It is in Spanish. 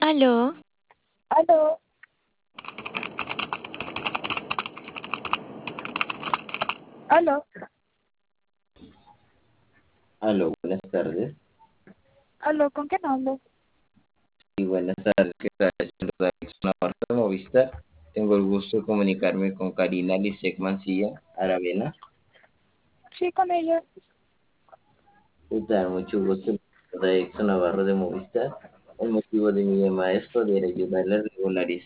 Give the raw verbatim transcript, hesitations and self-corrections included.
Aló, Aló, aló, Aló, buenas tardes. aló, ¿con quién hablo? Y buenas tardes, ¿qué tal? Saluda Alex Navarro de Movistar. Tengo el gusto de comunicarme con Karina Lisek Mancilla Aravena. Sí, con ella. ¿Qué tal? Mucho gusto. Soy Exxon Navarro de Movistar. El motivo de mi llamada es poder ayudarle a regularizar